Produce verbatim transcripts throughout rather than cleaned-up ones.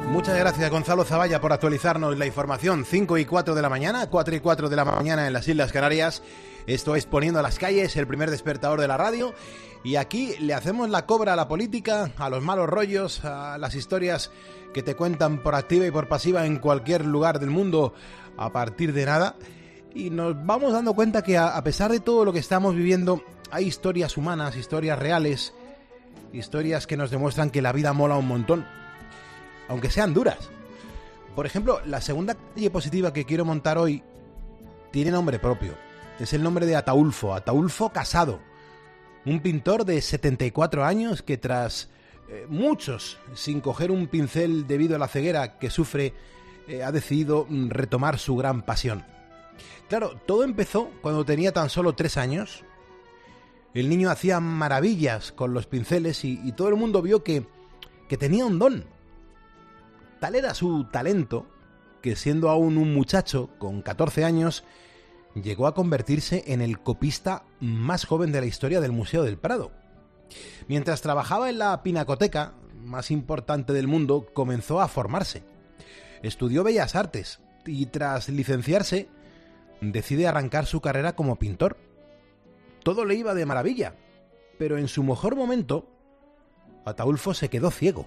Muchas gracias, Gonzalo Zavalla, por actualizarnos la información. cinco y cuatro de la mañana, cuatro y cuatro de la mañana en las Islas Canarias. Esto es Poniendo a las Calles, el primer despertador de la radio. Y aquí le hacemos la cobra a la política, a los malos rollos, a las historias que te cuentan por activa y por pasiva en cualquier lugar del mundo a partir de nada. Y nos vamos dando cuenta que a pesar de todo lo que estamos viviendo, hay historias humanas, historias reales, historias que nos demuestran que la vida mola un montón, aunque sean duras. Por ejemplo, la segunda diapositiva que quiero montar hoy tiene nombre propio. Es el nombre de Ataúlfo, Ataúlfo Casado, un pintor de setenta y cuatro años que tras eh, muchos sin coger un pincel debido a la ceguera que sufre, eh, ha decidido retomar su gran pasión. Claro, todo empezó cuando tenía tan solo tres años. El niño hacía maravillas con los pinceles y, y todo el mundo vio que, que tenía un don. Tal era su talento que, siendo aún un muchacho con catorce años, llegó a convertirse en el copista más joven de la historia del Museo del Prado. Mientras trabajaba en la pinacoteca más importante del mundo, comenzó a formarse. Estudió Bellas Artes y, tras licenciarse, decide arrancar su carrera como pintor. Todo le iba de maravilla, pero en su mejor momento, Ataúlfo se quedó ciego.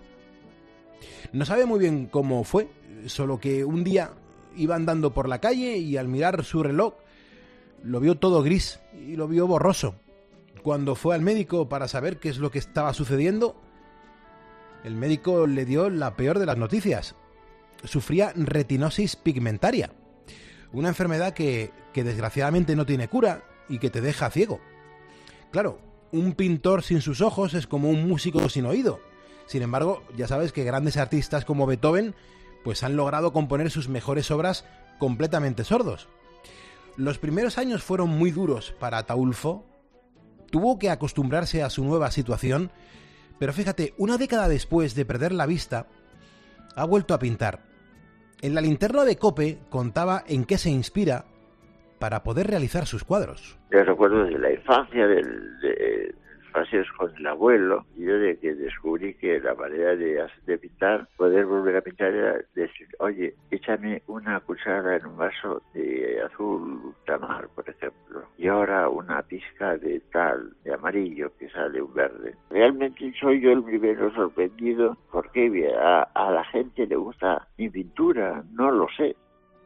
No sabe muy bien cómo fue, solo que un día iba andando por la calle y al mirar su reloj lo vio todo gris y lo vio borroso. Cuando fue al médico para saber qué es lo que estaba sucediendo, el médico le dio la peor de las noticias. Sufría retinosis pigmentaria, una enfermedad que, que desgraciadamente no tiene cura y que te deja ciego. Claro, un pintor sin sus ojos es como un músico sin oído. Sin embargo, ya sabes que grandes artistas como Beethoven pues han logrado componer sus mejores obras completamente sordos. Los primeros años fueron muy duros para Ataúlfo. Tuvo que acostumbrarse a su nueva situación, pero fíjate, una década después de perder la vista, ha vuelto a pintar. En la linterna de COPE contaba en qué se inspira para poder realizar sus cuadros. Yo recuerdo de la infancia, del, de paseos con el abuelo, y yo de que descubrí que la manera de, de pintar, poder volver a pintar, era decir, oye, échame una cuchara en un vaso de azul tamar, por ejemplo, y ahora una pizca de tal, de amarillo, que sale un verde. Realmente soy yo el primero sorprendido, porque a, a la gente le gusta mi pintura, no lo sé.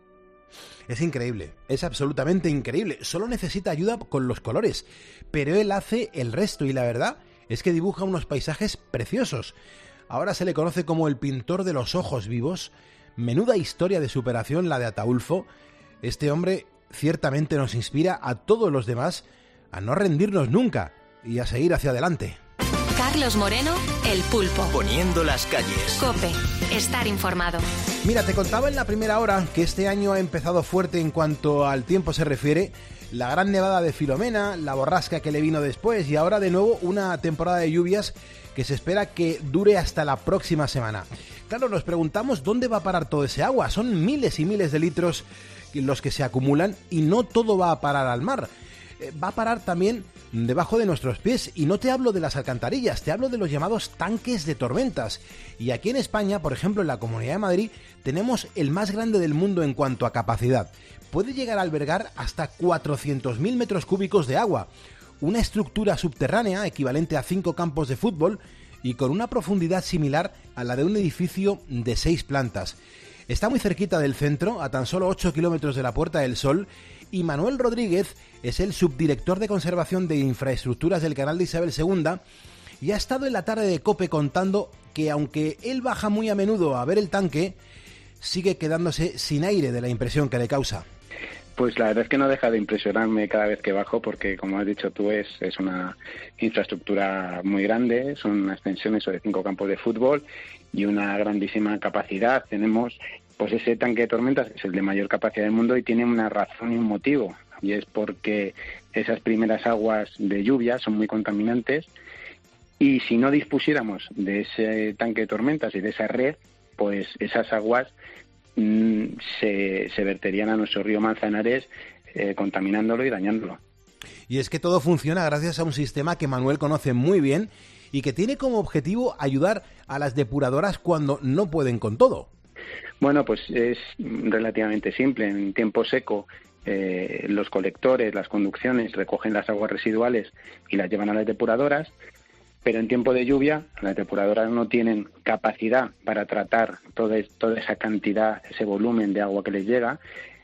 Es increíble, es absolutamente increíble. Solo necesita ayuda con los colores, pero él hace el resto y la verdad es que dibuja unos paisajes preciosos. Ahora se le conoce como el pintor de los ojos vivos. Menuda historia de superación la de Ataúlfo. Este hombre ciertamente nos inspira a todos los demás a no rendirnos nunca y a seguir hacia adelante. Carlos Moreno, El Pulpo. Poniendo las calles. COPE. Estar informado. Mira, te contaba en la primera hora que este año ha empezado fuerte en cuanto al tiempo se refiere. La gran nevada de Filomena, la borrasca que le vino después y ahora de nuevo una temporada de lluvias que se espera que dure hasta la próxima semana. Claro, nos preguntamos dónde va a parar todo ese agua. Son miles y miles de litros los que se acumulan y no todo va a parar al mar. Va a parar también debajo de nuestros pies, y no te hablo de las alcantarillas, te hablo de los llamados tanques de tormentas. Y aquí en España, por ejemplo en la Comunidad de Madrid, tenemos el más grande del mundo en cuanto a capacidad. Puede llegar a albergar hasta cuatrocientos mil metros cúbicos de agua, una estructura subterránea equivalente a cinco campos de fútbol y con una profundidad similar a la de un edificio de seis plantas. Está muy cerquita del centro, a tan solo ocho kilómetros de la Puerta del Sol, y Manuel Rodríguez es el subdirector de Conservación de Infraestructuras del Canal de Isabel segunda y ha estado en la tarde de COPE contando que, aunque él baja muy a menudo a ver el tanque, sigue quedándose sin aire de la impresión que le causa. Pues la verdad es que no deja de impresionarme cada vez que bajo, porque, como has dicho tú, es, es una infraestructura muy grande, son una extensión eso de cinco campos de fútbol y una grandísima capacidad. Tenemos pues ese tanque de tormentas, que es el de mayor capacidad del mundo, y tiene una razón y un motivo, y es porque esas primeras aguas de lluvia son muy contaminantes, y si no dispusiéramos de ese tanque de tormentas y de esa red, pues esas aguas mmm, se, se verterían a nuestro río Manzanares, eh, contaminándolo y dañándolo. Y es que todo funciona gracias a un sistema que Manuel conoce muy bien y que tiene como objetivo ayudar a las depuradoras cuando no pueden con todo. Bueno, pues es relativamente simple. En tiempo seco, eh, los colectores, las conducciones recogen las aguas residuales y las llevan a las depuradoras, pero en tiempo de lluvia las depuradoras no tienen capacidad para tratar toda, toda esa cantidad, ese volumen de agua que les llega,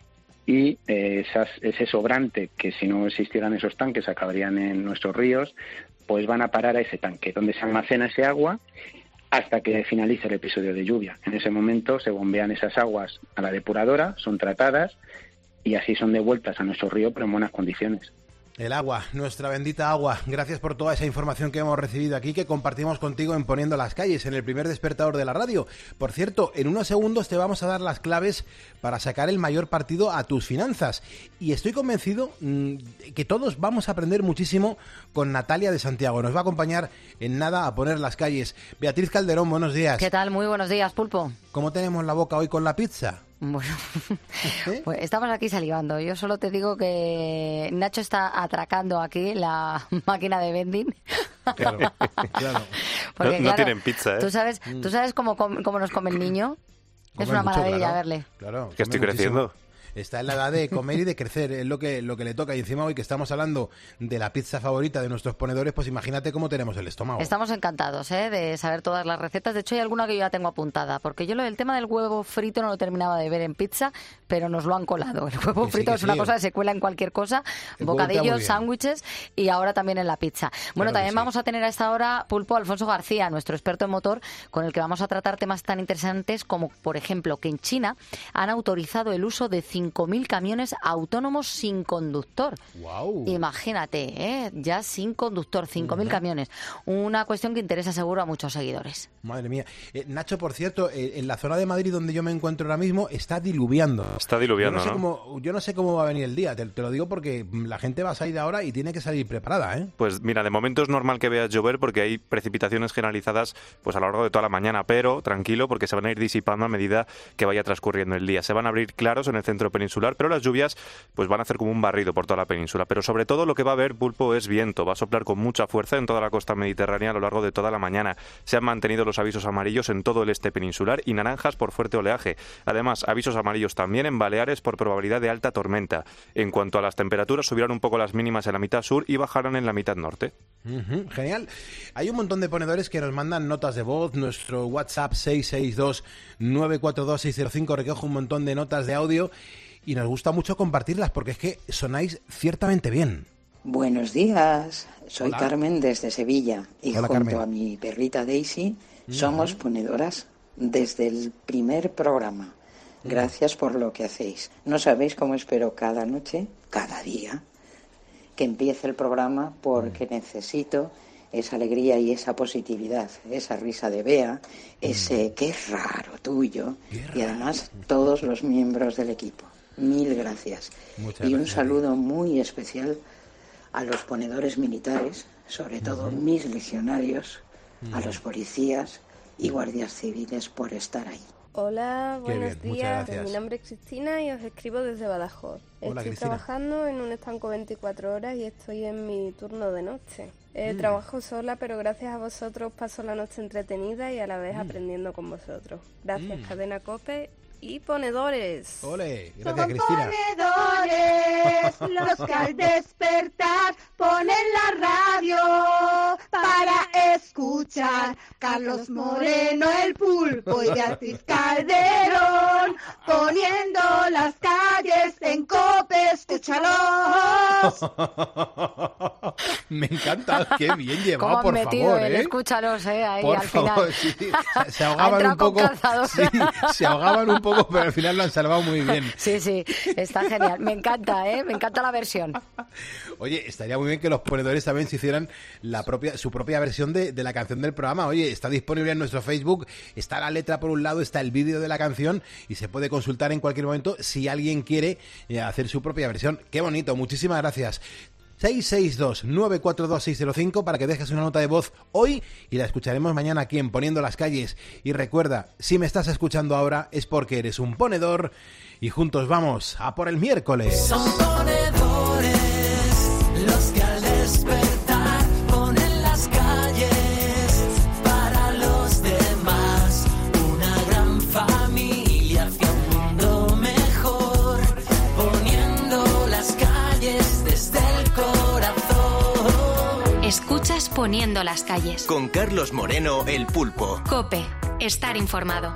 y eh, esas, ese sobrante, que si no existieran esos tanques acabarían en nuestros ríos, pues van a parar a ese tanque, donde se almacena ese agua hasta que finalice el episodio de lluvia. En ese momento se bombean esas aguas a la depuradora, son tratadas y así son devueltas a nuestro río, pero en buenas condiciones. El agua, nuestra bendita agua. Gracias por toda esa información que hemos recibido aquí, que compartimos contigo en Poniendo las Calles, en el primer despertador de la radio. Por cierto, en unos segundos te vamos a dar las claves para sacar el mayor partido a tus finanzas. Y estoy convencido mmm, que todos vamos a aprender muchísimo con Natalia de Santiago. Nos va a acompañar en nada a poner las calles. Beatriz Calderón, buenos días. ¿Qué tal? Muy buenos días, Pulpo. ¿Cómo tenemos la boca hoy con la pizza? Bueno, ¿Eh? pues estamos aquí salivando. Yo solo te digo que Nacho está atracando aquí la máquina de vending. Claro, claro. Porque, no, no claro, tienen pizza, ¿eh? ¿Tú sabes, ¿tú sabes cómo, cómo nos come el niño? Come es una mucho, maravilla claro, verle. Claro, que estoy come muchísimo. creciendo. Está en la edad de comer y de crecer, es lo que, lo que le toca. Y encima hoy que estamos hablando de la pizza favorita de nuestros ponedores, pues imagínate cómo tenemos el estómago. Estamos encantados ¿eh? de saber todas las recetas. De hecho, hay alguna que yo ya tengo apuntada, porque yo lo del tema del huevo frito no lo terminaba de ver en pizza, pero nos lo han colado. El huevo Que sí, frito que es una sí. cosa que se cuela en cualquier cosa, El huevo está muy bocadillos, bien. sándwiches y ahora también en la pizza. Bueno, Claro que también sí. vamos a tener a esta hora, Pulpo, Alfonso García, nuestro experto en motor, con el que vamos a tratar temas tan interesantes como, por ejemplo, que en China han autorizado el uso de cinco mil camiones autónomos sin conductor. Wow. Imagínate, ¿eh? Ya sin conductor, cinco mil Ujú. camiones. Una cuestión que interesa seguro a muchos seguidores. Madre mía. Eh, Nacho, por cierto, eh, en la zona de Madrid donde yo me encuentro ahora mismo está diluviando. Está diluviando, yo no sé ¿no? Cómo, yo no sé cómo va a venir el día, te, te lo digo porque la gente va a salir ahora y tiene que salir preparada, ¿eh? Pues mira, de momento es normal que veas llover porque hay precipitaciones generalizadas pues a lo largo de toda la mañana, pero tranquilo porque se van a ir disipando a medida que vaya transcurriendo el día. Se van a abrir claros en el centro peninsular, pero las lluvias pues van a hacer como un barrido por toda la península. Pero sobre todo lo que va a haber, Pulpo, es viento. Va a soplar con mucha fuerza en toda la costa mediterránea a lo largo de toda la mañana. Se han mantenido los avisos amarillos en todo el este peninsular y naranjas por fuerte oleaje. Además, avisos amarillos también en Baleares por probabilidad de alta tormenta. En cuanto a las temperaturas, subirán un poco las mínimas en la mitad sur y bajarán en la mitad norte. Ujú, genial. Hay un montón de ponedores que nos mandan notas de voz. Nuestro WhatsApp seis seis dos nueve cuatro dos seis cero cinco recoge un montón de notas de audio y nos gusta mucho compartirlas porque es que sonáis ciertamente bien. Buenos días, soy Hola. Carmen desde Sevilla y Hola, junto Carmen. a mi perrita Daisy somos ponedoras desde el primer programa. Gracias por lo que hacéis. No sabéis cómo espero cada noche, cada día, que empiece el programa porque necesito esa alegría y esa positividad, esa risa de Bea, ese qué raro tuyo Qué y además todos los miembros del equipo. Mil gracias. Muchas Y un gracias. saludo muy especial a los ponedores militares, sobre todo mis legionarios, a los policías y guardias civiles por estar ahí. Hola, Qué buenos bien, muchas días. gracias. Mi nombre es Cristina y os escribo desde Badajoz. Hola, estoy Cristina. trabajando en un estanco veinticuatro horas y estoy en mi turno de noche. Eh, Mm. Trabajo sola, pero gracias a vosotros paso la noche entretenida y a la vez aprendiendo con vosotros. Gracias, Mm. Cadena COPE y ponedores. Ole, gracias Cristina. Ponedores, los que al despertar ponen la radio para escuchar. Carlos Moreno, el Pulpo y Beatriz Calderón, poniendo las calles en COPE, escúchalos. Me encanta, qué bien ¿Cómo llevado, han por metido favor, el ¿eh? escúchalos, eh? Ahí Por al favor, final. sí. Se Ha ahogaban entrado un con poco. calzador. Sí, se ahogaban un poco, pero al final lo han salvado muy bien. Sí, sí, está genial. Me encanta, ¿eh? Me encanta la versión. Oye, estaría muy bien que los ponedores también se hicieran la propia, su propia versión de, de la canción del programa. Oye, está disponible en nuestro Facebook, está la letra por un lado, está el vídeo de la canción y se puede consultar en cualquier momento si alguien quiere eh, hacer su propia versión. Qué bonito, muchísimas gracias. seis seis dos nueve cuatro dos seis cero cinco para que dejes una nota de voz hoy y la escucharemos mañana aquí en Poniendo las Calles. Y recuerda, si me estás escuchando ahora es porque eres un ponedor y juntos vamos a por el miércoles. Son ponedores los que al despertar ponen las calles Poniendo las calles. Con Carlos Moreno, el Pulpo. COPE. Estar informado.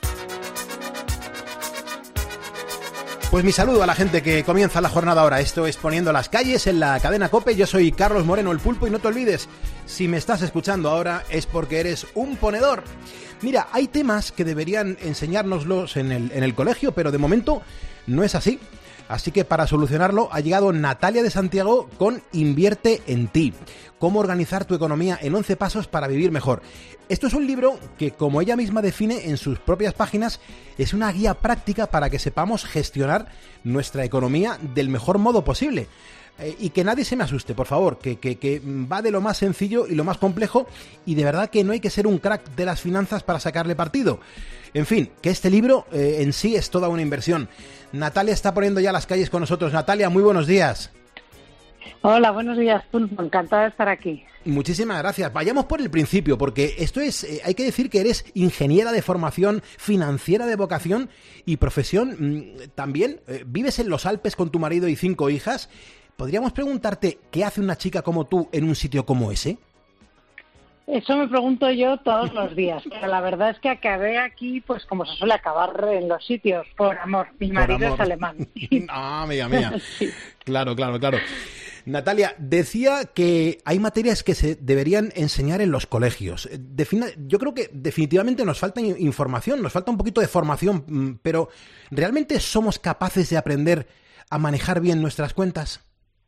Pues mi saludo a la gente que comienza la jornada ahora. Esto es Poniendo las calles en la cadena COPE. Yo soy Carlos Moreno, el Pulpo, y no te olvides, si me estás escuchando ahora es porque eres un ponedor. Mira, hay temas que deberían enseñárnoslos en el, en el colegio, pero de momento no es así. Así que para solucionarlo ha llegado Natalia de Santiago con Invierte en ti. Cómo organizar tu economía en once pasos para vivir mejor. Esto es un libro que, como ella misma define en sus propias páginas, es una guía práctica para que sepamos gestionar nuestra economía del mejor modo posible. Eh, y que nadie se me asuste, por favor, que, que, que va de lo más sencillo y lo más complejo, y de verdad que no hay que ser un crack de las finanzas para sacarle partido. En fin, que este libro eh, en sí es toda una inversión. Natalia está poniendo ya las calles con nosotros. Natalia, muy buenos días. Hola, buenos días, Pulpo. Encantada de estar aquí. Muchísimas gracias. Vayamos por el principio, porque esto es, eh, hay que decir que eres ingeniera de formación, financiera de vocación y profesión. Mmm, también eh, vives en los Alpes con tu marido y cinco hijas. ¿Podríamos preguntarte qué hace una chica como tú en un sitio como ese? Eso me pregunto yo todos los días, pero la verdad es que acabé aquí, pues como se suele acabar en los sitios, por amor. Mi marido es alemán. Ah, amiga mía. Sí. Claro, claro, claro. Natalia, decía que hay materias que se deberían enseñar en los colegios. Defina, yo creo que definitivamente nos falta información, nos falta un poquito de formación, pero ¿realmente somos capaces de aprender a manejar bien nuestras cuentas?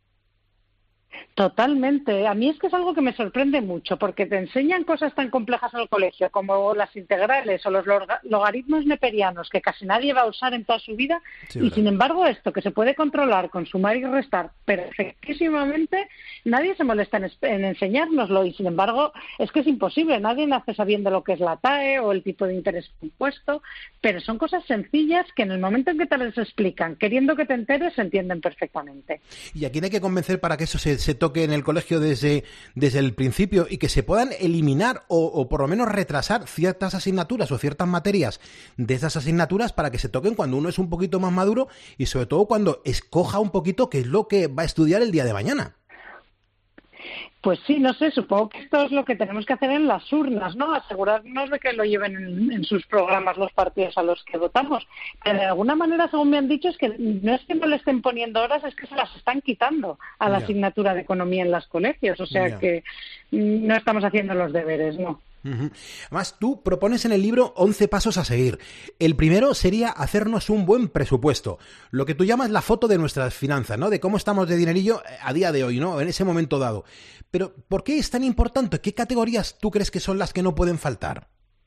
Totalmente. A mí es que es algo que me sorprende mucho, porque te enseñan cosas tan complejas en el colegio como las integrales o los logaritmos neperianos que casi nadie va a usar en toda su vida, sí, y ¿verdad? Sin embargo esto que se puede controlar con sumar y restar perfectísimamente, nadie se molesta en, en enseñárnoslo, y sin embargo es que es imposible, nadie nace sabiendo lo que es la T A E o el tipo de interés compuesto, pero son cosas sencillas que en el momento en que te las explican, queriendo que te enteres, se entienden perfectamente. ¿Y a quién hay que convencer para que eso se, se toque en el colegio desde, desde el principio y que se puedan eliminar o, o por lo menos retrasar ciertas asignaturas o ciertas materias de esas asignaturas para que se toquen cuando uno es un poquito más maduro y sobre todo cuando escoja un poquito qué es lo que va a estudiar el día de mañana? Pues sí, no sé, supongo que esto es lo que tenemos que hacer en las urnas, ¿no? Asegurarnos de que lo lleven en, en sus programas los partidos a los que votamos. Pero de alguna manera, según me han dicho, es que no es que no le estén poniendo horas, es que se las están quitando a la yeah. asignatura de economía en los colegios. O sea yeah. que no estamos haciendo los deberes, ¿no? Uh-huh. Además, tú propones en el libro once pasos a seguir. El primero sería hacernos un buen presupuesto, lo que tú llamas la foto de nuestras finanzas, ¿no? De cómo estamos de dinerillo a día de hoy, ¿no? En ese momento dado. Pero, ¿por qué es tan importante? ¿Qué categorías tú crees que son las que no pueden faltar?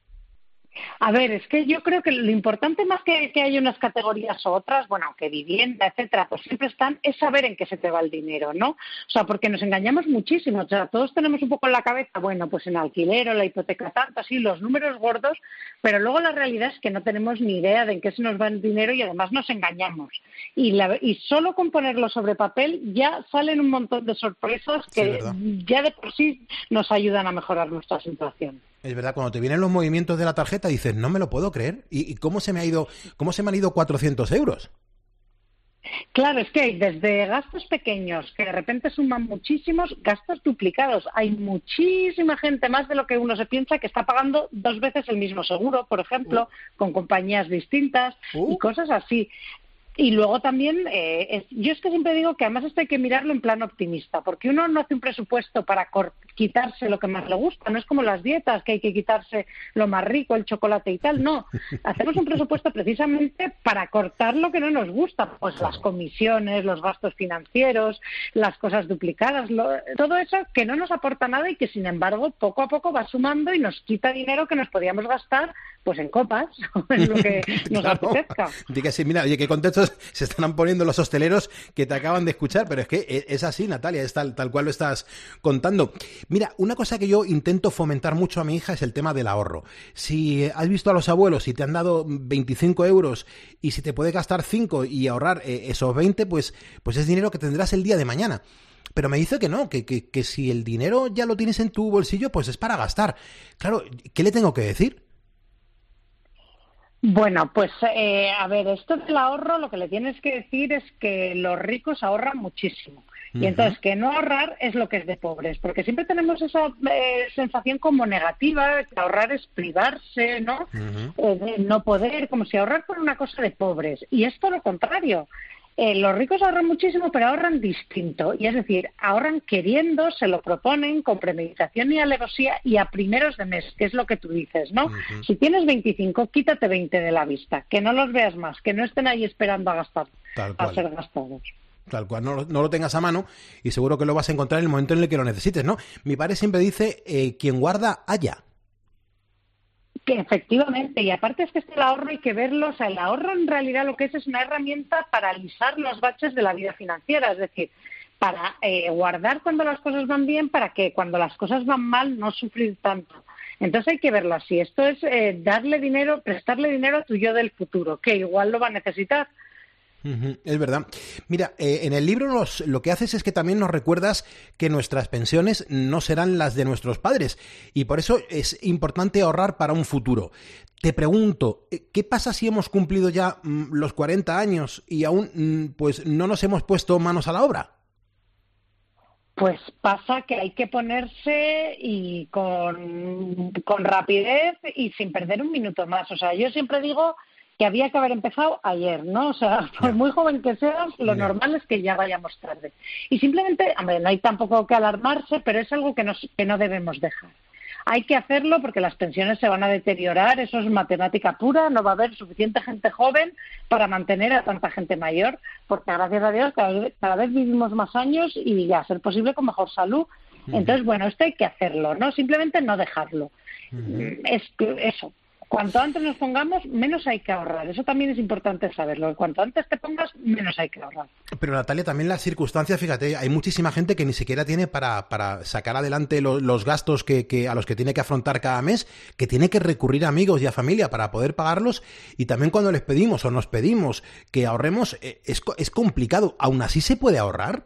A ver, es que yo creo que lo importante más que que haya unas categorías u otras, bueno, que vivienda, etcétera, pues siempre están, es saber en qué se te va el dinero, ¿no? O sea, porque nos engañamos muchísimo, o sea, todos tenemos un poco en la cabeza, bueno, pues en alquiler o la hipoteca tanto, así, los números gordos, pero luego la realidad es que no tenemos ni idea de en qué se nos va el dinero y además nos engañamos. Y, la, y solo con ponerlo sobre papel ya salen un montón de sorpresas que sí, ya de por sí nos ayudan a mejorar nuestra situación. Es verdad, cuando te vienen los movimientos de la tarjeta dices, no me lo puedo creer. ¿Y, y cómo se me ha ido, cómo se me han ido cuatrocientos euros? Claro, es que hay desde gastos pequeños que de repente suman muchísimos, gastos duplicados. Hay muchísima gente, más de lo que uno se piensa, que está pagando dos veces el mismo seguro, por ejemplo, uh. con compañías distintas uh. y cosas así. Y luego también, eh, es, yo es que siempre digo que además esto hay que mirarlo en plan optimista, porque uno no hace un presupuesto para cor- quitarse lo que más le gusta, no es como las dietas, que hay que quitarse lo más rico, el chocolate y tal, no. Hacemos un presupuesto precisamente para cortar lo que no nos gusta, pues las comisiones, los gastos financieros, las cosas duplicadas, lo, todo eso que no nos aporta nada y que sin embargo poco a poco va sumando y nos quita dinero que nos podíamos gastar pues en copas o en lo que nos claro. apetezca. Diga sí, mira, oye, qué contentos se están poniendo los hosteleros que te acaban de escuchar, pero es que es así, Natalia, es tal, tal cual lo estás contando. Mira, una cosa que yo intento fomentar mucho a mi hija es el tema del ahorro. Si has visto a los abuelos y te han dado veinticinco euros y si te puedes gastar cinco y ahorrar eh, esos veinte, pues, pues es dinero que tendrás el día de mañana. Pero me dice que no, que, que, que si el dinero ya lo tienes en tu bolsillo, pues es para gastar. Claro, ¿qué le tengo que decir? Bueno, pues eh, a ver, esto del ahorro lo que le tienes que decir es que los ricos ahorran muchísimo Y entonces que no ahorrar es lo que es de pobres, porque siempre tenemos esa eh, sensación como negativa, que ahorrar es privarse, ¿no? Uh-huh. Eh, de no poder, como si ahorrar fuera una cosa de pobres. Y es todo lo contrario. Eh, los ricos ahorran muchísimo, pero ahorran distinto. Y es decir, ahorran queriendo, se lo proponen, con premeditación y alevosía y a primeros de mes, que es lo que tú dices, ¿no? Uh-huh. Si tienes veinticinco, quítate veinte de la vista, que no los veas más, que no estén ahí esperando a gastar, a ser gastados. Tal cual, no, no lo tengas a mano y seguro que lo vas a encontrar en el momento en el que lo necesites, ¿no? Mi padre siempre dice, eh, quien guarda, halla. Que efectivamente, y aparte es que este el ahorro hay que verlo, o sea, el ahorro en realidad lo que es es una herramienta para alisar los baches de la vida financiera, es decir, para eh, guardar cuando las cosas van bien, para que cuando las cosas van mal no sufrir tanto. Entonces hay que verlo así, esto es eh, darle dinero, prestarle dinero a tu yo del futuro, que igual lo va a necesitar. Uh-huh, es verdad. Mira, eh, en el libro nos, lo que haces es que también nos recuerdas que nuestras pensiones no serán las de nuestros padres y por eso es importante ahorrar para un futuro. Te pregunto, ¿qué pasa si hemos cumplido ya mm, los cuarenta años y aún mm, pues no nos hemos puesto manos a la obra? Pues pasa que hay que ponerse y con, con rapidez y sin perder un minuto más. O sea, yo siempre digo que había que haber empezado ayer, ¿no? O sea, por muy joven que seas, lo yeah. normal es que ya vayamos tarde. Y simplemente, hombre, no hay tampoco que alarmarse, pero es algo que, nos, que no debemos dejar. Hay que hacerlo porque las pensiones se van a deteriorar, eso es matemática pura, no va a haber suficiente gente joven para mantener a tanta gente mayor, porque gracias a Dios cada vez, cada vez vivimos más años y a ser posible con mejor salud. Uh-huh. Entonces, bueno, esto hay que hacerlo, ¿no? Simplemente no dejarlo. Uh-huh. Es eso. Cuanto antes nos pongamos, menos hay que ahorrar. Eso también es importante saberlo. Cuanto antes te pongas, menos hay que ahorrar. Pero Natalia, también las circunstancias, fíjate, hay muchísima gente que ni siquiera tiene para, para sacar adelante los, los gastos que, que a los que tiene que afrontar cada mes, que tiene que recurrir a amigos y a familia para poder pagarlos. Y también cuando les pedimos o nos pedimos que ahorremos, es, es complicado. ¿Aún así se puede ahorrar?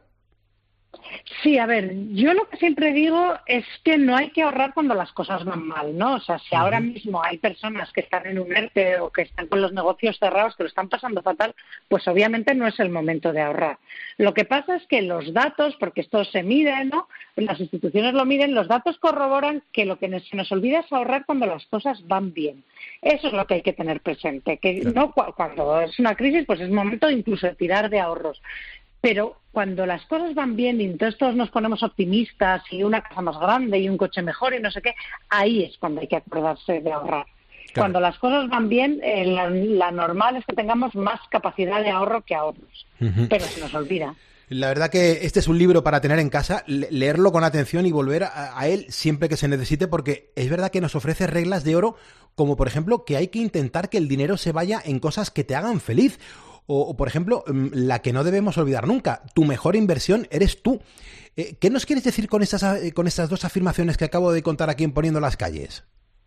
Sí, a ver, yo lo que siempre digo es que no hay que ahorrar cuando las cosas van mal, ¿no? O sea, si ahora mismo hay personas que están en un ERTE o que están con los negocios cerrados, que lo están pasando fatal, pues obviamente no es el momento de ahorrar. Lo que pasa es que los datos, porque esto se mide, ¿no? Las instituciones lo miden, los datos corroboran que lo que se nos olvida es ahorrar cuando las cosas van bien. Eso es lo que hay que tener presente, que no cuando es una crisis, pues es momento incluso de tirar de ahorros. Pero cuando las cosas van bien y entonces todos nos ponemos optimistas y una casa más grande y un coche mejor y no sé qué, ahí es cuando hay que acordarse de ahorrar. Claro. Cuando las cosas van bien, eh, la, la normal es que tengamos más capacidad de ahorro que ahorros, uh-huh. pero se nos olvida. La verdad que este es un libro para tener en casa, leerlo con atención y volver a, a él siempre que se necesite, porque es verdad que nos ofrece reglas de oro, como por ejemplo que hay que intentar que el dinero se vaya en cosas que te hagan feliz. O, o, por ejemplo, la que no debemos olvidar nunca, tu mejor inversión eres tú. Eh, ¿Qué nos quieres decir con estas, con estas dos afirmaciones que acabo de contar aquí en Poniendo las Calles?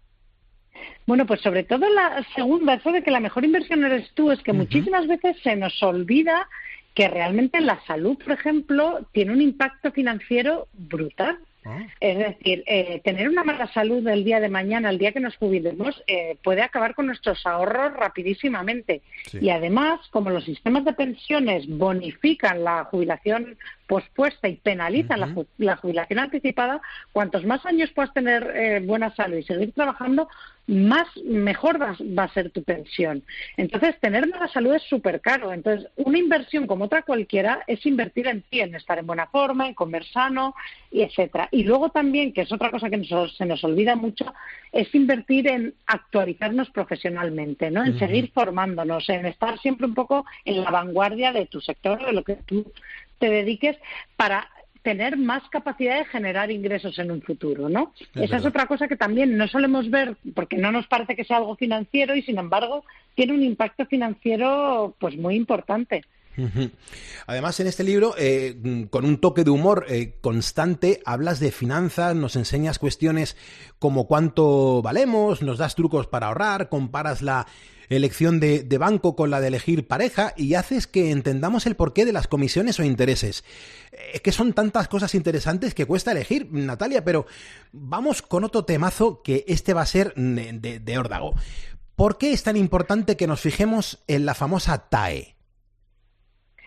Bueno, pues sobre todo la segunda, eso de que la mejor inversión eres tú, es que uh-huh. muchísimas veces se nos olvida que realmente la salud, por ejemplo, tiene un impacto financiero brutal. Oh. Es decir, eh, tener una mala salud el día de mañana, el día que nos jubilemos, eh, puede acabar con nuestros ahorros rapidísimamente. Sí. Y además, como los sistemas de pensiones bonifican la jubilación pospuesta y penalizan uh-huh. la, la jubilación anticipada, cuantos más años puedas tener eh, buena salud y seguir trabajando, más mejor va, va a ser tu pensión. Entonces, tener mala salud es súper caro. Entonces, una inversión como otra cualquiera es invertir en ti, en estar en buena forma, en comer sano, y etcétera. Y luego también, que es otra cosa que nos, se nos olvida mucho, es invertir en actualizarnos profesionalmente, ¿no? En uh-huh. seguir formándonos, en estar siempre un poco en la vanguardia de tu sector, de lo que tú te dediques, para tener más capacidad de generar ingresos en un futuro, ¿no? Es Esa verdad. Es otra cosa que también no solemos ver porque no nos parece que sea algo financiero y, sin embargo, tiene un impacto financiero pues muy importante. Uh-huh. Además, en este libro, eh, con un toque de humor eh, constante, hablas de finanzas, nos enseñas cuestiones como cuánto valemos, nos das trucos para ahorrar, comparas la elección de, de banco con la de elegir pareja y haces que entendamos el porqué de las comisiones o intereses. Es que son tantas cosas interesantes que cuesta elegir, Natalia, pero vamos con otro temazo que este va a ser de, de, de órdago. ¿Por qué es tan importante que nos fijemos en la famosa T A E?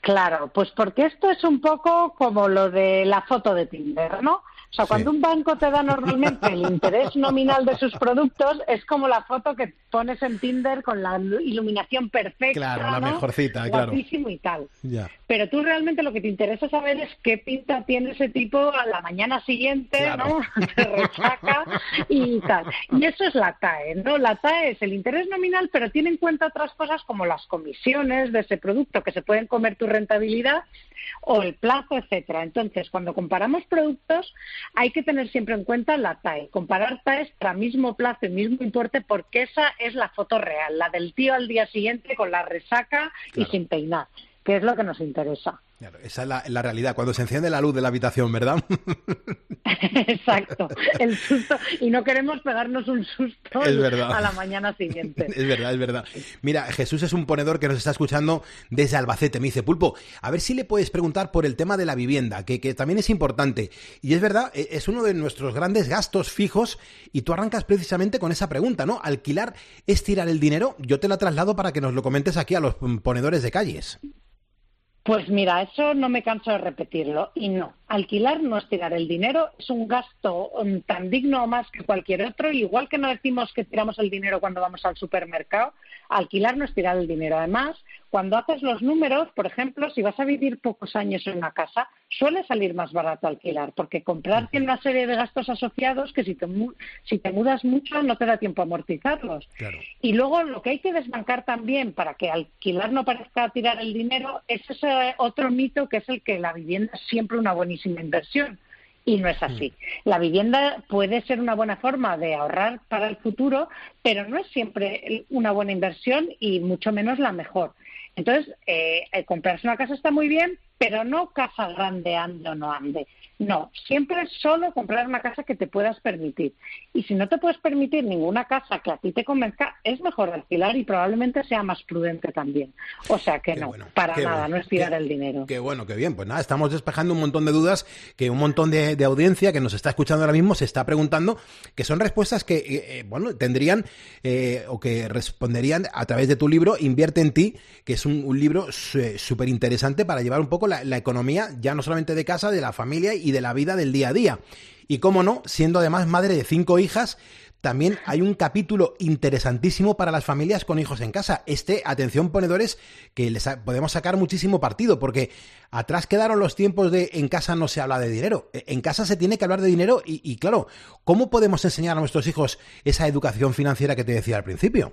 Claro, pues porque esto es un poco como lo de la foto de Tinder, ¿no? O sea, cuando sí. un banco te da normalmente el interés nominal de sus productos, es como la foto que pones en Tinder con la iluminación perfecta, claro, la ¿no? mejorcita, claro. Guapísimo y tal. Ya. Pero tú realmente lo que te interesa saber es qué pinta tiene ese tipo a la mañana siguiente, claro. ¿no? Te resaca y tal. Y eso es la T A E, ¿no? La T A E es el interés nominal, pero tiene en cuenta otras cosas como las comisiones de ese producto que se pueden comer tu rentabilidad o el plazo, etcétera. Entonces, cuando comparamos productos, hay que tener siempre en cuenta la T A E. Comparar T A Es para mismo plazo y mismo importe, porque esa es la foto real, la del tío al día siguiente con la resaca claro. y sin peinar, que es lo que nos interesa. Claro, esa es la, la realidad, cuando se enciende la luz de la habitación, ¿verdad? Exacto, el susto, y no queremos pegarnos un susto es verdad. a la mañana siguiente. Es verdad, es verdad. Mira, Jesús es un ponedor que nos está escuchando desde Albacete. Me dice, Pulpo, a ver si le puedes preguntar por el tema de la vivienda, que, que también es importante. Y es verdad, es uno de nuestros grandes gastos fijos, y tú arrancas precisamente con esa pregunta, ¿no? ¿Alquilar es tirar el dinero? Yo te la traslado para que nos lo comentes aquí a los ponedores de calles. Pues mira, eso no me canso de repetirlo. Y no, alquilar no es tirar el dinero, es un gasto um, tan digno o más que cualquier otro. Igual que no decimos que tiramos el dinero cuando vamos al supermercado, alquilar no es tirar el dinero. Además, cuando haces los números, por ejemplo, si vas a vivir pocos años en una casa, suele salir más barato alquilar, porque comprar tiene una serie de gastos asociados que si te, si te mudas mucho no te da tiempo a amortizarlos. Claro. Y luego lo que hay que desbancar también para que alquilar no parezca tirar el dinero es ese otro mito que es el que la vivienda es siempre una buenísima inversión. Y no es así. La vivienda puede ser una buena forma de ahorrar para el futuro, pero no es siempre una buena inversión y mucho menos la mejor. Entonces, eh, comprarse una casa está muy bien, pero no casa grande, ande o no ande. No, siempre es solo comprar una casa que te puedas permitir. Y si no te puedes permitir ninguna casa que a ti te convenzca, es mejor alquilar y probablemente sea más prudente también. O sea que qué no, bueno, para nada, bueno, no es tirar qué, el dinero. Qué bueno, qué bien. Pues nada, estamos despejando un montón de dudas que un montón de, de audiencia que nos está escuchando ahora mismo se está preguntando, que son respuestas que, eh, bueno, tendrían eh, o que responderían a través de tu libro Invierte en ti, que es un, un libro súper interesante para llevar un poco la, la economía, ya no solamente de casa, de la familia y de la vida del día a día. Y cómo no, siendo además madre de cinco hijas, también hay un capítulo interesantísimo para las familias con hijos en casa. Este, atención ponedores, que les podemos sacar muchísimo partido, porque atrás quedaron los tiempos de en casa no se habla de dinero. En casa se tiene que hablar de dinero y, y claro, ¿cómo podemos enseñar a nuestros hijos esa educación financiera que te decía al principio?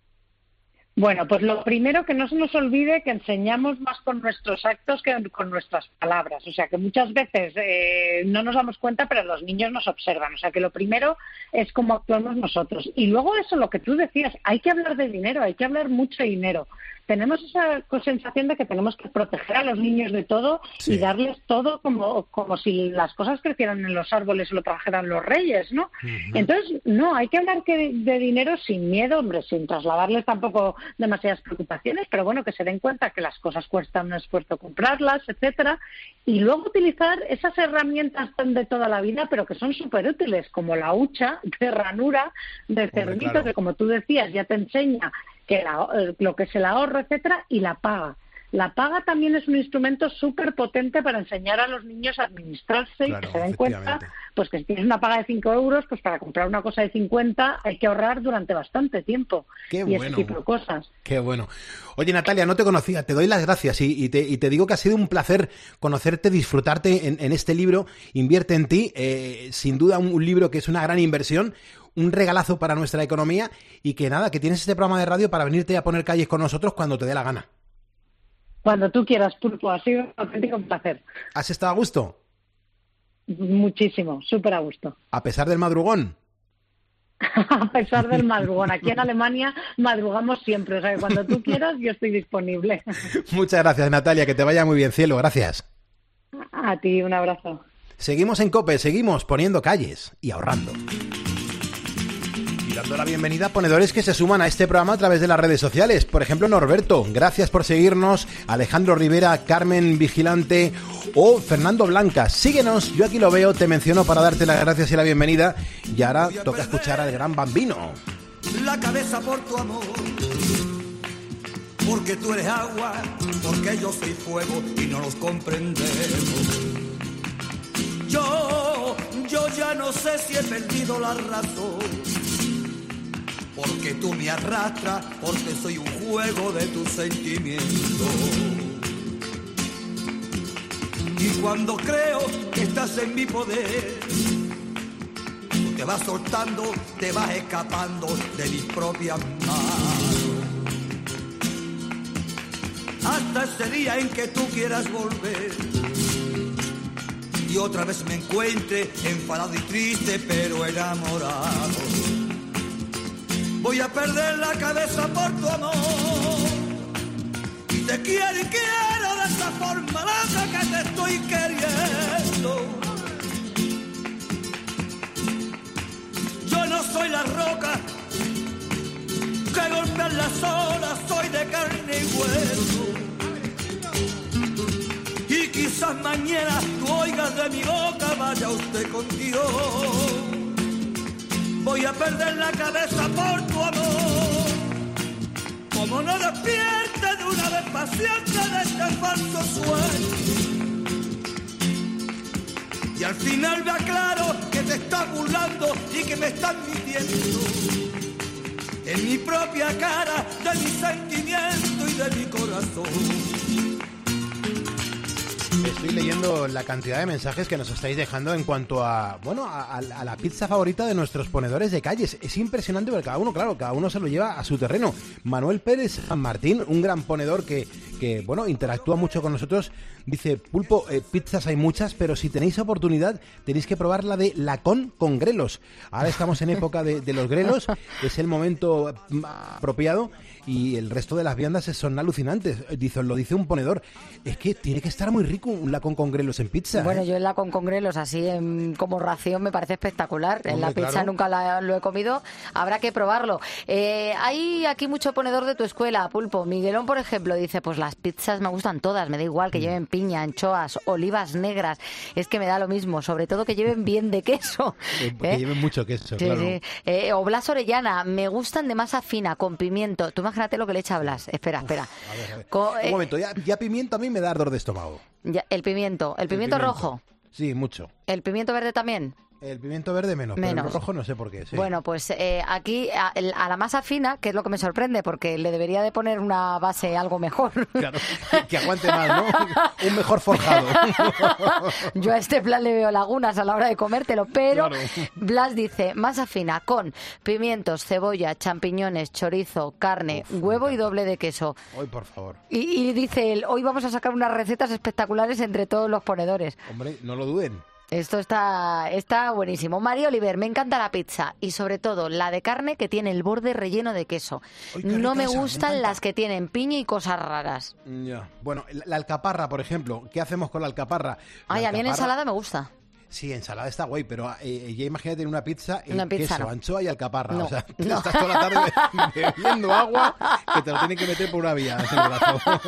Bueno, pues lo primero, que no se nos olvide que enseñamos más con nuestros actos que con nuestras palabras. O sea, que muchas veces eh, no nos damos cuenta, pero los niños nos observan. O sea, que lo primero es cómo actuamos nosotros. Y luego eso, lo que tú decías, hay que hablar de dinero, hay que hablar mucho de dinero. Tenemos esa sensación de que tenemos que proteger a los niños de todo sí. y darles todo como, como si las cosas crecieran en los árboles o lo trajeran los reyes, ¿no? Uh-huh. Entonces, no, hay que hablar que de dinero sin miedo, hombre, sin trasladarles tampoco demasiadas preocupaciones, pero bueno, que se den cuenta que las cosas cuestan un esfuerzo comprarlas, etcétera, y luego utilizar esas herramientas de toda la vida, pero que son súper útiles, como la hucha de ranura, de cerdito, claro. que como tú decías, ya te enseña que la, lo que es el ahorro, etcétera, y la paga. La paga también es un instrumento súper potente para enseñar a los niños a administrarse claro, y que se den cuenta pues que si tienes una paga de cinco euros, pues para comprar una cosa de cincuenta hay que ahorrar durante bastante tiempo. Qué y bueno. ese tipo de cosas. Qué bueno. Oye, Natalia, no te conocía, te doy las gracias y, y, te, y te digo que ha sido un placer conocerte, disfrutarte en, en este libro, Invierte en ti, eh, sin duda un, un libro que es una gran inversión, un regalazo para nuestra economía y que nada, que tienes este programa de radio para venirte a poner calles con nosotros cuando te dé la gana. Cuando tú quieras, Pulpo, ha sido un auténtico placer. ¿Has estado a gusto? Muchísimo, súper a gusto. ¿A pesar del madrugón? A pesar del madrugón. Aquí en Alemania madrugamos siempre, o sea que cuando tú quieras yo estoy disponible. Muchas gracias, Natalia, que te vaya muy bien, cielo, gracias. A ti, un abrazo. Seguimos en COPE, seguimos poniendo calles y ahorrando. Y dando la bienvenida a ponedores que se suman a este programa a través de las redes sociales. Por ejemplo, Norberto, gracias por seguirnos. Alejandro Rivera, Carmen Vigilante o Fernando Blanca. Síguenos, yo aquí lo veo, te menciono para darte las gracias y la bienvenida. Y ahora toca escuchar al gran Bambino. La cabeza por tu amor. porque tú eres agua, porque yo soy fuego y no nos comprendemos. Yo, yo ya no sé si he perdido la razón, porque tú me arrastras, porque soy un juego de tus sentimientos. Y cuando creo que estás en mi poder, tú te vas soltando, te vas escapando de mis propias manos. Hasta ese día en que tú quieras volver y otra vez me encuentre enfadado y triste pero enamorado. Voy a perder la cabeza por tu amor y te quiero y quiero de esa forma loca que te estoy queriendo. Yo no soy la roca que golpea las olas, soy de carne y hueso. Y quizás mañana tú oigas de mi boca, vaya usted con Dios. Voy a perder la cabeza por tu amor, como no despierte de una vez paciente de este falso sueño. Y al final me aclaro que te estás burlando y que me estás mintiendo en mi propia cara, de mi sentimiento y de mi corazón. Estoy leyendo la cantidad de mensajes que nos estáis dejando en cuanto a, bueno, a, a la pizza favorita de nuestros ponedores de calles. Es impresionante porque cada uno, claro, cada uno se lo lleva a su terreno. Manuel Pérez San Martín, un gran ponedor que, que bueno, interactúa mucho con nosotros, dice: Pulpo, eh, pizzas hay muchas, pero si tenéis oportunidad tenéis que probar la de lacón con grelos. Ahora estamos en época de, de los grelos, es el momento apropiado y el resto de las viandas son alucinantes. Dice, lo dice un ponedor, es que tiene que estar muy rico un lacón con grelos en pizza. Bueno, ¿eh? yo el lacón con grelos así en, como ración me parece espectacular. Hombre, en la pizza claro. Nunca la, lo he comido, habrá que probarlo. Eh, hay aquí mucho ponedor de tu escuela, Pulpo. Miguelón, por ejemplo, dice, pues las pizzas me gustan todas, me da igual que mm. lleven piña, anchoas, olivas negras, es que me da lo mismo, sobre todo que lleven bien de queso. Eh, que ¿eh? lleven mucho queso, sí, claro. Sí. Eh, o Blas Orellana, me gustan de masa fina, con pimiento. Tú imagínate lo que le echa a Blas. Espera, espera. Uf, a ver, a ver. Co Un eh, momento, ya, ya pimiento a mí me da ardor de estómago. Ya, el pimiento, el pimiento, el pimiento rojo. Sí, mucho. ¿El pimiento verde también? El pimiento verde menos, menos. Pero el rojo no sé por qué. Sí. Bueno, pues eh, aquí a, a la masa fina, que es lo que me sorprende, porque le debería de poner una base algo mejor. Claro, que aguante más, ¿no? Un mejor forjado. Yo a este plan le veo lagunas a la hora de comértelo, pero claro. Blas dice, masa fina con pimientos, cebolla, champiñones, chorizo, carne, Uf, huevo y doble de queso. Hoy, por favor. Y, y dice él, hoy vamos a sacar unas recetas espectaculares entre todos los ponedores. Hombre, no lo duden. Esto está, está buenísimo. María Oliver, me encanta la pizza y sobre todo la de carne que tiene el borde relleno de queso. Uy, no me esa, gustan me las que tienen piña y cosas raras. Ya. Bueno, la, la alcaparra, por ejemplo. ¿Qué hacemos con la alcaparra? La Ay, alcaparra... a mí en ensalada me gusta. Sí, ensalada está guay, pero eh, ya imagínate una pizza, eh, una pizza queso, no. anchoa y alcaparra. No, o sea, no. estás toda la tarde bebiendo agua que te lo tienen que meter por una vía en el brazo.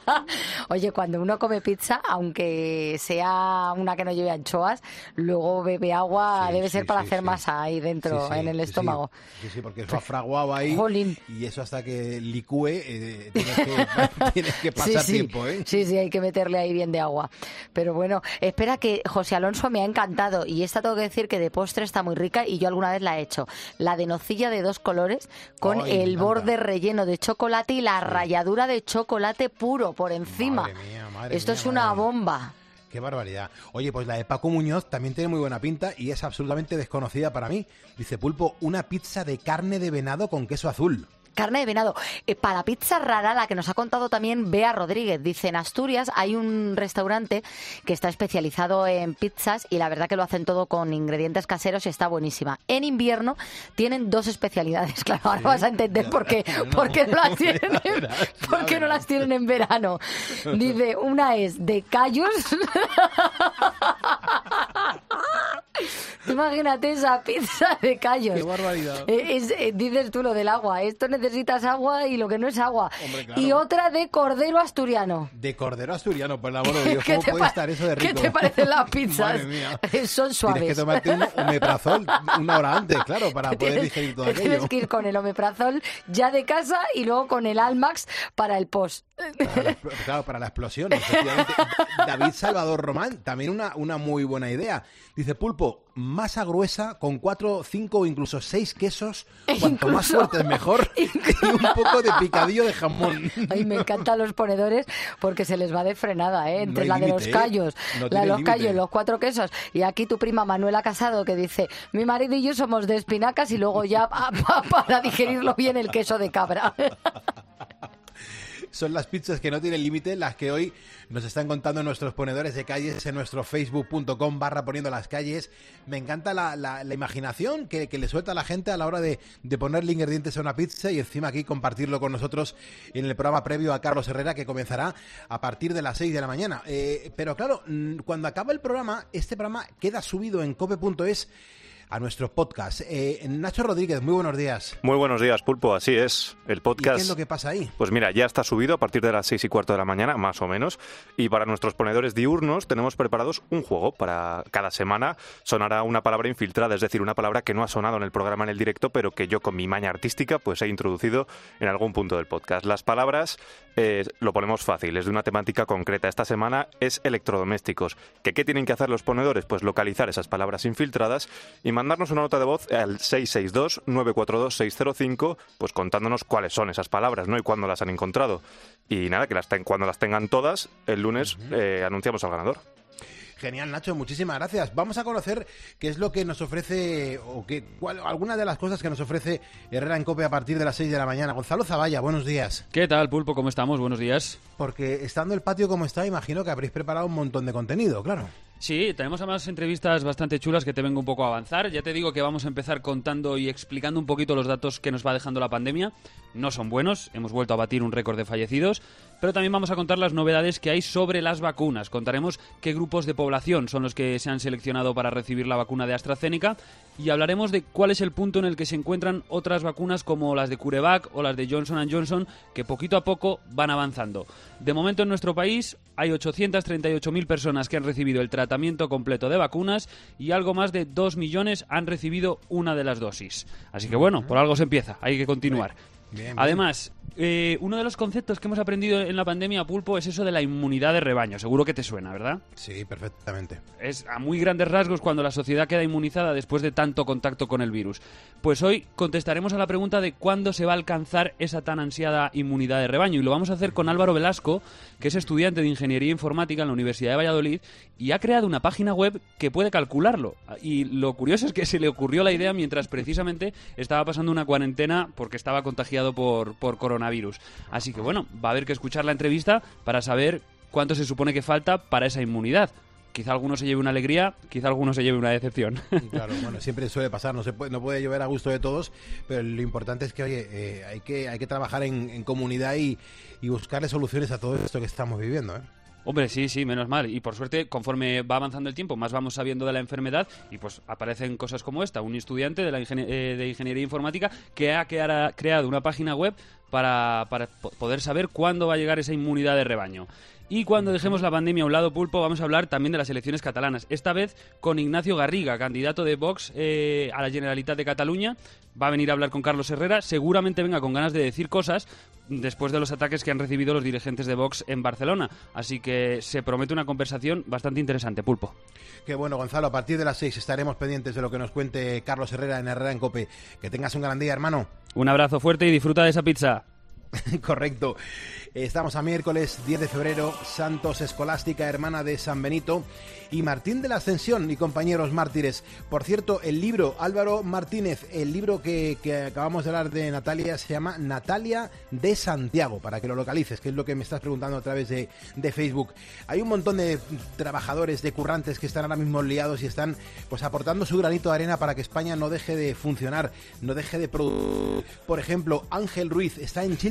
Oye, cuando uno come pizza, aunque sea una que no lleve anchoas, luego bebe agua, sí, debe sí, ser para sí, hacer sí. masa ahí dentro, sí, sí, en el estómago. Sí, sí, sí porque eso ha fraguado ahí. Jolín. Y eso hasta que licúe eh, tienes, que, tienes que pasar sí, sí. tiempo, ¿eh? Sí, sí, hay que meterle ahí bien de agua. Pero bueno, espera que José Alonso me ha encantado y esta tengo que decir que de postre está muy rica y yo alguna vez la he hecho. La de nocilla de dos colores con Ay, el borde relleno de chocolate y la sí. ralladura de chocolate puro por encima. Madre mía, madre Esto mía, es una madre bomba. Qué barbaridad. Oye, pues la de Paco Muñoz también tiene muy buena pinta y es absolutamente desconocida para mí. Dice, Pulpo, una pizza de carne de venado con queso azul. Carne de venado. Eh, para pizza rara, la que nos ha contado también Bea Rodríguez. Dice, en Asturias hay un restaurante que está especializado en pizzas y la verdad que lo hacen todo con ingredientes caseros y está buenísima. En invierno tienen dos especialidades. Claro, ahora sí, vas a entender ya, por qué, no, por qué no las tienen en, verás, por qué no las tienen en verano. Dice, una es de callos. imagínate esa pizza de callos. ¡Qué barbaridad! Eh, es, eh, dices tú lo del agua. Esto necesitas agua y lo que no es agua. Hombre, claro. Y otra de cordero asturiano. De cordero asturiano, por el amor de Dios. ¿Cómo puede pa- estar eso de rico? ¿Qué te parecen las pizzas? Madre mía. Son suaves. Tienes que tomarte un omeprazol una hora antes, claro, para poder Tienes- digerir todo te aquello. Tienes que ir con el omeprazol ya de casa y luego con el Almax para el post. Para la, claro, para la explosión, efectivamente. David Salvador Román, también una, una muy buena idea. Dice, Pulpo, masa gruesa con cuatro, cinco o incluso seis quesos, cuanto Incluso- más fuerte es mejor, y un poco de picadillo de jamón. Ay, me encantan los ponedores porque se les va de frenada, ¿eh? Entre hay la de límite, los ¿eh? callos, No la tiene de los límite. callos, los cuatro quesos. Y aquí tu prima Manuela Casado que dice, mi marido y yo somos de espinacas y luego ya pa- pa- para digerirlo bien el queso de cabra. Son las pizzas que no tienen límite, las que hoy nos están contando nuestros ponedores de calles en nuestro facebook punto com barra poniendo las calles. Me encanta la, la, la imaginación que, que le suelta a la gente a la hora de, de ponerle ingredientes a una pizza y encima aquí compartirlo con nosotros en el programa previo a Carlos Herrera, que comenzará a partir de las seis de la mañana. Eh, pero claro, mm, cuando acaba el programa, este programa queda subido en cope punto es a nuestro podcast. Eh, Nacho Rodríguez, muy buenos días. Muy buenos días, Pulpo, así es. El podcast... ¿Y qué es lo que pasa ahí? Pues mira, ya está subido a partir de las seis y cuarto de la mañana, más o menos. Y para nuestros ponedores diurnos tenemos preparados un juego. Para cada semana sonará una palabra infiltrada, es decir, una palabra que no ha sonado en el programa en el directo, pero que yo con mi maña artística pues he introducido en algún punto del podcast. Las palabras eh, lo ponemos fácil, es de una temática concreta. Esta semana es electrodomésticos. ¿Que qué tienen que hacer los ponedores? Pues localizar esas palabras infiltradas y mandarnos una nota de voz al seis seis dos, nueve cuatro dos, seis cero cinco, pues contándonos cuáles son esas palabras, ¿no? Y cuándo las han encontrado. Y nada, que las ten- cuando las tengan todas, el lunes eh, anunciamos al ganador. Genial, Nacho, muchísimas gracias. Vamos a conocer qué es lo que nos ofrece, o qué, cuál, algunas de las cosas que nos ofrece Herrera en COPE a partir de las seis de la mañana. Gonzalo Zavalla, buenos días. ¿Qué tal, Pulpo? ¿Cómo estamos? Buenos días. Porque estando el patio como está, imagino que habréis preparado un montón de contenido, claro. Sí, tenemos además entrevistas bastante chulas que te vengo un poco a avanzar. Ya te digo que vamos a empezar contando y explicando un poquito los datos que nos va dejando la pandemia. No son buenos, hemos vuelto a batir un récord de fallecidos, pero también vamos a contar las novedades que hay sobre las vacunas. Contaremos qué grupos de población son los que se han seleccionado para recibir la vacuna de AstraZeneca y hablaremos de cuál es el punto en el que se encuentran otras vacunas como las de CureVac o las de Johnson and Johnson, que poquito a poco van avanzando. De momento en nuestro país hay ochocientas treinta y ocho mil personas que han recibido el tratamiento completo de vacunas y algo más de dos millones han recibido una de las dosis. Así que bueno, por algo se empieza, hay que continuar. Bien, bien. Además, eh, uno de los conceptos que hemos aprendido en la pandemia, Pulpo, es eso de la inmunidad de rebaño. Seguro que te suena, ¿verdad? Sí, perfectamente. Es a muy grandes rasgos cuando la sociedad queda inmunizada después de tanto contacto con el virus. Pues hoy contestaremos a la pregunta de cuándo se va a alcanzar esa tan ansiada inmunidad de rebaño. Y lo vamos a hacer con Álvaro Velasco, que es estudiante de Ingeniería Informática en la Universidad de Valladolid y ha creado una página web que puede calcularlo. Y lo curioso es que se le ocurrió la idea mientras precisamente estaba pasando una cuarentena porque estaba contagiado por, por coronavirus. Así que bueno, va a haber que escuchar la entrevista para saber cuánto se supone que falta para esa inmunidad. Quizá alguno se lleve una alegría, quizá alguno se lleve una decepción. Claro, bueno, siempre suele pasar, no se puede, no puede llover a gusto de todos, pero lo importante es que, oye, eh, hay que hay que trabajar en, en comunidad y, y buscarle soluciones a todo esto que estamos viviendo, ¿eh? Hombre, sí, sí, menos mal. Y por suerte, conforme va avanzando el tiempo, más vamos sabiendo de la enfermedad y pues aparecen cosas como esta. Un estudiante de, la ingenie- eh, de Ingeniería Informática que ha creara- creado una página web para, para po- poder saber cuándo va a llegar esa inmunidad de rebaño. Y cuando dejemos la pandemia a un lado, Pulpo, vamos a hablar también de las elecciones catalanas. Esta vez con Ignacio Garriga, candidato de Vox eh, a la Generalitat de Cataluña. Va a venir a hablar con Carlos Herrera. Seguramente venga con ganas de decir cosas después de los ataques que han recibido los dirigentes de Vox en Barcelona. Así que se promete una conversación bastante interesante, Pulpo. Qué bueno, Gonzalo, a partir de las seis estaremos pendientes de lo que nos cuente Carlos Herrera en Herrera en COPE. Que tengas un gran día, hermano. Un abrazo fuerte y disfruta de esa pizza. Correcto. Estamos a miércoles diez de febrero, Santos Escolástica, hermana de San Benito, y Martín de la Ascensión y compañeros mártires. Por cierto, el libro, Álvaro Martínez, el libro que, que acabamos de hablar de Natalia se llama Natalia de Santiago, para que lo localices, que es lo que me estás preguntando a través de, de Facebook. Hay un montón de trabajadores, de currantes que están ahora mismo liados y están pues aportando su granito de arena para que España no deje de funcionar, no deje de producir. Por ejemplo, Ángel Ruiz está en Chilchi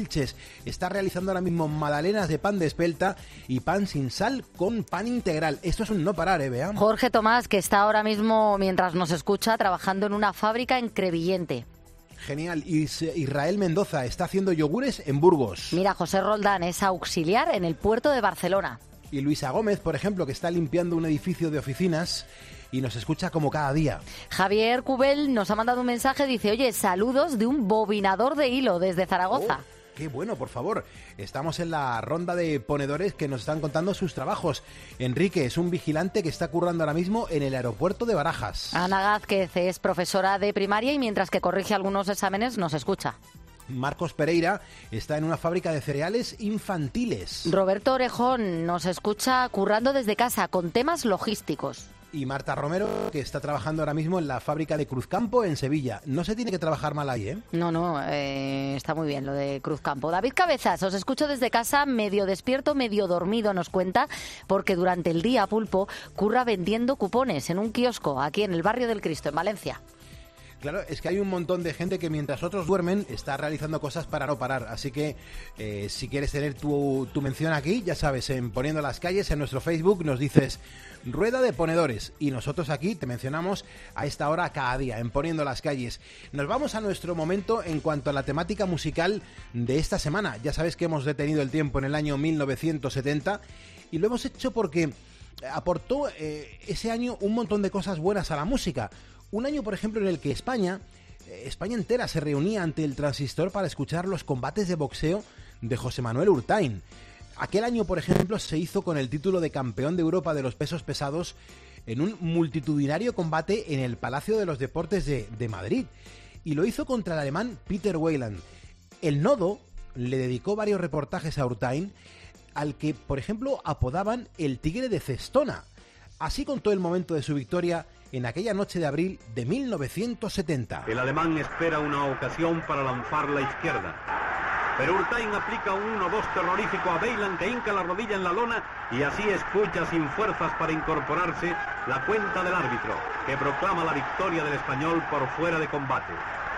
Vilches está realizando ahora mismo magdalenas de pan de espelta y pan sin sal con pan integral. Esto es un no parar, ¿eh, Bea? Jorge Tomás, que está ahora mismo, mientras nos escucha, trabajando en una fábrica en Crevillente. Genial. Israel Mendoza está haciendo yogures en Burgos. Mira, José Roldán es auxiliar en el puerto de Barcelona. Y Luisa Gómez, por ejemplo, que está limpiando un edificio de oficinas y nos escucha como cada día. Javier Cubel nos ha mandado un mensaje, dice, oye, saludos de un bobinador de hilo desde Zaragoza. Oh. Qué bueno, por favor. Estamos en la ronda de ponedores que nos están contando sus trabajos. Enrique es un vigilante que está currando ahora mismo en el aeropuerto de Barajas. Ana Gázquez es profesora de primaria y mientras que corrige algunos exámenes nos escucha. Marcos Pereira está en una fábrica de cereales infantiles. Roberto Orejón nos escucha currando desde casa con temas logísticos. Y Marta Romero, que está trabajando ahora mismo en la fábrica de Cruzcampo en Sevilla. No se tiene que trabajar mal ahí, ¿eh? No, no, eh, está muy bien lo de Cruzcampo. David Cabezas, os escucho desde casa, medio despierto, medio dormido, nos cuenta, porque durante el día, Pulpo, curra vendiendo cupones en un kiosco aquí en el barrio del Cristo, en Valencia. Claro, es que hay un montón de gente que mientras otros duermen está realizando cosas para no parar. Así que eh, si quieres tener tu, tu mención aquí, ya sabes, en Poniendo las Calles, en nuestro Facebook nos dices Rueda de Ponedores y nosotros aquí te mencionamos a esta hora cada día, en Poniendo las Calles. Nos vamos a nuestro momento en cuanto a la temática musical de esta semana. Ya sabes que hemos detenido el tiempo en el año mil novecientos setenta y lo hemos hecho porque aportó eh, ese año un montón de cosas buenas a la música. Un año, por ejemplo, en el que España, eh, España entera se reunía ante el transistor para escuchar los combates de boxeo de José Manuel Urtaín. Aquel año, por ejemplo, se hizo con el título de campeón de Europa de los pesos pesados en un multitudinario combate en el Palacio de los Deportes de, de Madrid. Y lo hizo contra el alemán Peter Weyland. El Nodo le dedicó varios reportajes a Urtaín, al que, por ejemplo, apodaban el Tigre de Cestona. Así contó el momento de su victoria en aquella noche de abril de mil novecientos setenta. El alemán espera una ocasión para lanzar la izquierda. Pero Urtaín aplica un uno dos terrorífico a Weyland, que hinca la rodilla en la lona y así escucha sin fuerzas para incorporarse la cuenta del árbitro, que proclama la victoria del español por fuera de combate.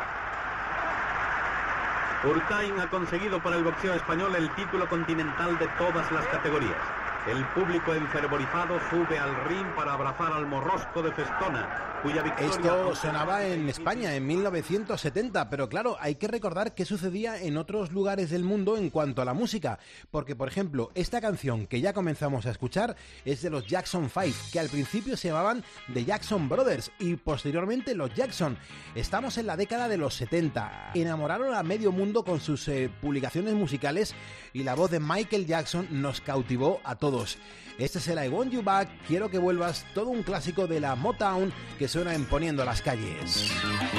Urtaín ha conseguido para el boxeo español el título continental de todas las categorías. El público enfervorizado sube al ring para abrazar al morrosco de Cestona, cuya victoria... Esto sonaba en España en mil novecientos setenta, pero claro, hay que recordar qué sucedía en otros lugares del mundo en cuanto a la música, porque por ejemplo, esta canción que ya comenzamos a escuchar es de los Jackson Five, que al principio se llamaban The Jackson Brothers y posteriormente los Jackson. Estamos en la década de los setenta, enamoraron a medio mundo con sus eh, publicaciones musicales y la voz de Michael Jackson nos cautivó a todos. Este es el I Want You Back, Quiero que vuelvas, todo un clásico de la Motown que suena en Poniendo las Calles.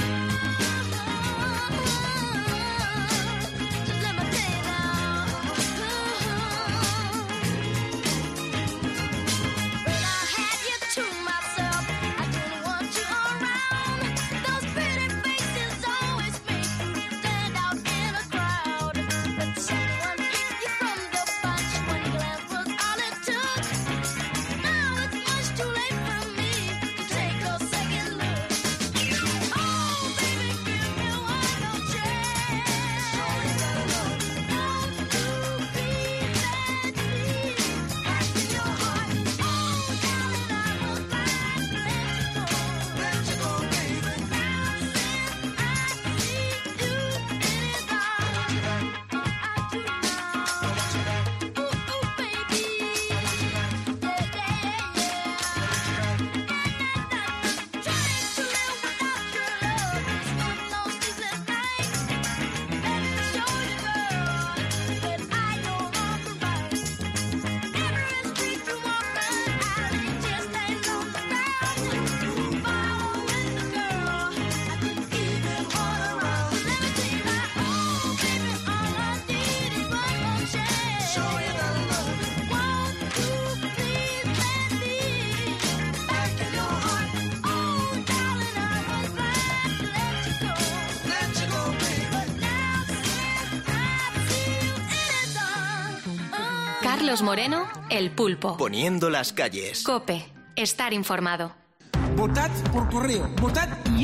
Carlos Moreno, El Pulpo. Poniendo las Calles. COPE. Estar informado. Votad por correo. Votad ya.